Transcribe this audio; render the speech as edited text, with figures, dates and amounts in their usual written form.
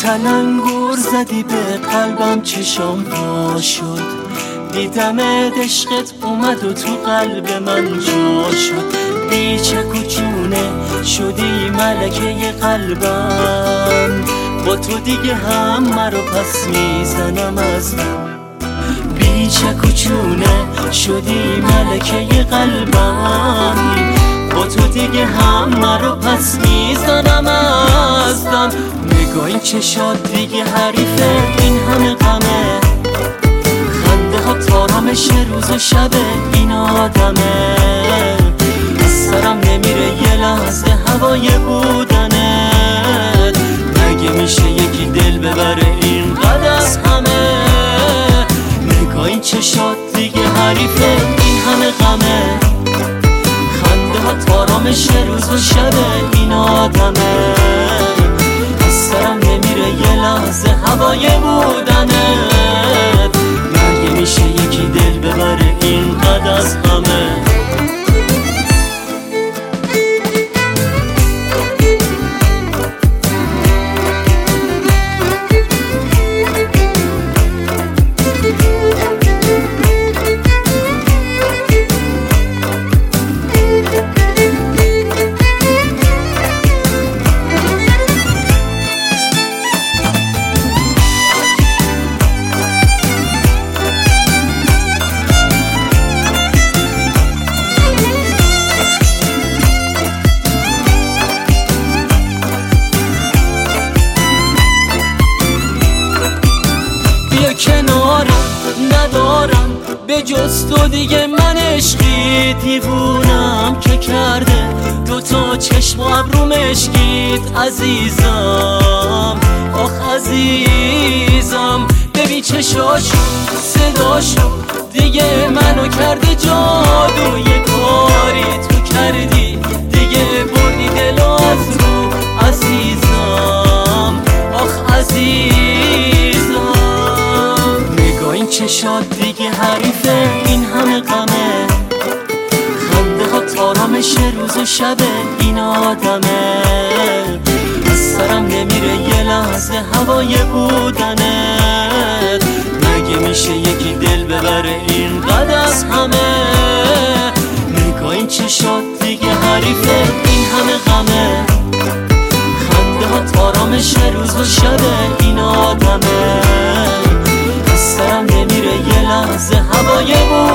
تلنگر زدی به قلبم، چشام وا شد دیدم عشقت اومد و تو قلب من جا شد. بی چک و چونه شدی ملکه قلبم، با تو دیگه همه رو پس میزنم از دم. بی چک و چونه شدی ملکه قلبم، با تو دیگه همه رو پس میزنم از دم. نگاه این چشات دیگه حریفه این همه غمه، خنده ها تارمش روز و شبه این آدمه. از سرم نمیره یه لحظه هوای بودنت، مگه میشه یکی دل ببره اینقدر از همه. نگاه این چشات دیگه حریفه این همه غمه، خنده ها تارمش روز و شبه این آدمه. از سرم نمیره یه لحظه هوای بودنت، مگه میشه یکی دل ببره اینقدر از همه. کنارم ندارم به جز تو دیگه، من عشقی دیوونم که کرده دوتا چشم و ابرو مشکیت عزیزم. آخ عزیزم ببین چشاشو صداشو دیگه منو کرده جادو. یه کاری تو کردی دیگه بردی دلو از رو عزیزم. آخ عزیزم این چشات دیگه حریفه این همه غمه، خنده ها تارمش روز و شبه این آدمه. از سرم نمیره یه لحظه هوای بودنت، مگه میشه یکی دل ببره اینقدر از همه. نگاه این چشات دیگه حریفه این همه غمه، خنده ها تارمش روز و شبه این آدمه. سرم نمیره یه لحظه هوای بود